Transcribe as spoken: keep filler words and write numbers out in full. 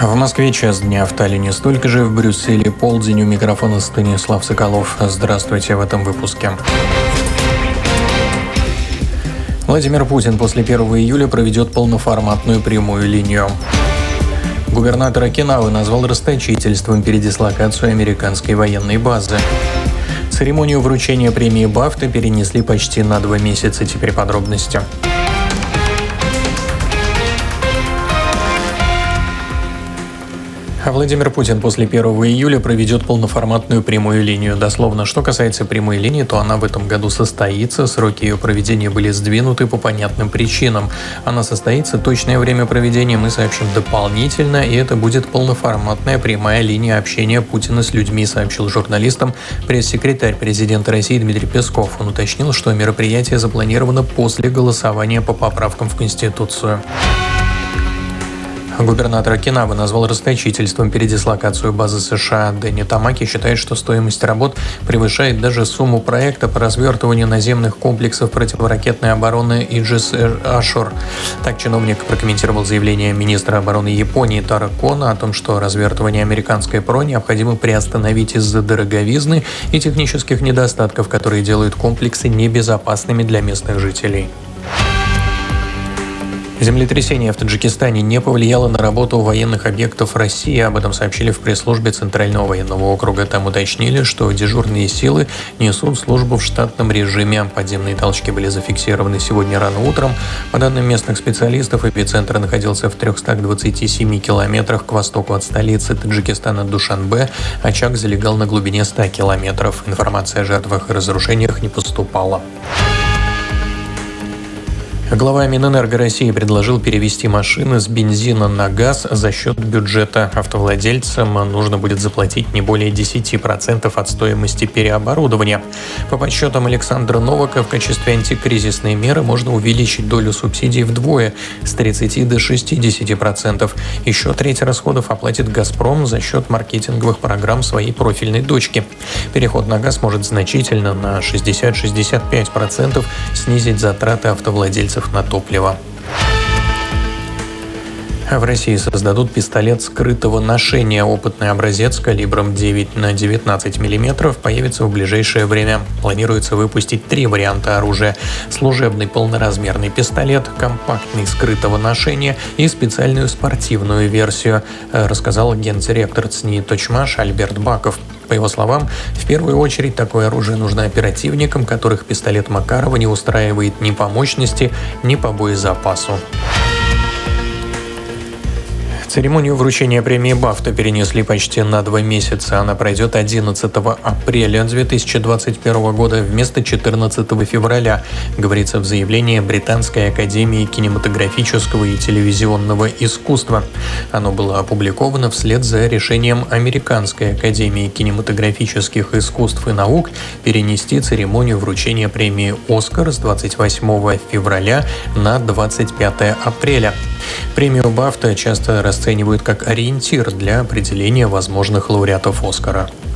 В Москве час дня, в Таллине столько же, в Брюсселе полдень. У микрофона Станислав Соколов. Здравствуйте в этом выпуске. Владимир Путин после первого июля проведет полноформатную прямую линию. Губернатор Окинавы назвал расточительством передислокацию американской военной базы. Церемонию вручения премии БАФТА перенесли почти на два месяца. Теперь подробности. Владимир Путин после первого июля проведет полноформатную прямую линию. Дословно, что касается прямой линии, то она в этом году состоится. Сроки ее проведения были сдвинуты по понятным причинам. Она состоится, точное время проведения мы сообщим дополнительно, и это будет полноформатная прямая линия общения Путина с людьми, сообщил журналистам пресс-секретарь президента России Дмитрий Песков. Он уточнил, что мероприятие запланировано после голосования по поправкам в Конституцию. Губернатор Окинавы назвал расточительством передислокацию базы США. Дэнни Тамаки считает, что стоимость работ превышает даже сумму проекта по развертыванию наземных комплексов противоракетной обороны Aegis Ashore. Так чиновник прокомментировал заявление министра обороны Японии Таро Коно о том, что развертывание американской ПРО необходимо приостановить из-за дороговизны и технических недостатков, которые делают комплексы небезопасными для местных жителей. Землетрясение в Таджикистане не повлияло на работу военных объектов России. Об этом сообщили в пресс-службе Центрального военного округа. Там уточнили, что дежурные силы несут службу в штатном режиме. Подземные толчки были зафиксированы сегодня рано утром. По данным местных специалистов, эпицентр находился в трехстах двадцати семи километрах к востоку от столицы Таджикистана Душанбе. Очаг залегал на глубине ста километров. Информация о жертвах и разрушениях не поступала. Глава Минэнерго России предложил перевести машины с бензина на газ за счет бюджета. Автовладельцам нужно будет заплатить не более десяти процентов от стоимости переоборудования. По подсчетам Александра Новака, в качестве антикризисной меры можно увеличить долю субсидий вдвое – с тридцати до шестидесяти процентов. Еще треть расходов оплатит «Газпром» за счет маркетинговых программ своей профильной дочки. Переход на газ может значительно, на шестьдесят - шестьдесят пять процентов, снизить затраты автовладельцев на топливо. В России создадут пистолет скрытого ношения. Опытный образец калибром девять на девятнадцать миллиметров появится в ближайшее время. Планируется выпустить три варианта оружия: служебный полноразмерный пистолет, компактный скрытого ношения и специальную спортивную версию, рассказал гендиректор ЦНИ «Точмаш» Альберт Баков. По его словам, в первую очередь такое оружие нужно оперативникам, которых пистолет Макарова не устраивает ни по мощности, ни по боезапасу. Церемонию вручения премии БАФТА перенесли почти на два месяца. Она пройдет одиннадцатого апреля две тысячи двадцать первого года вместо четырнадцатого февраля, говорится в заявлении Британской академии кинематографического и телевизионного искусства. Оно было опубликовано вслед за решением Американской академии кинематографических искусств и наук перенести церемонию вручения премии «Оскар» с двадцать восьмого февраля на двадцать пятое апреля. Премию БАФТА часто расценивают как ориентир для определения возможных лауреатов «Оскара».